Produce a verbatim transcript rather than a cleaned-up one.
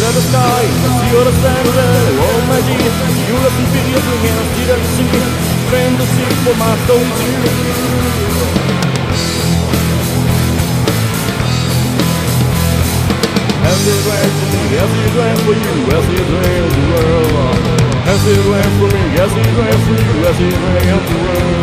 at the sky, see all the sunset, all my dreams. You love me, video, bring out, see that see. Fantasy for my soul too. As it rains for me, as it rains for you, as it rains the world. As it rains for me, as it rains for you, as it rains the world.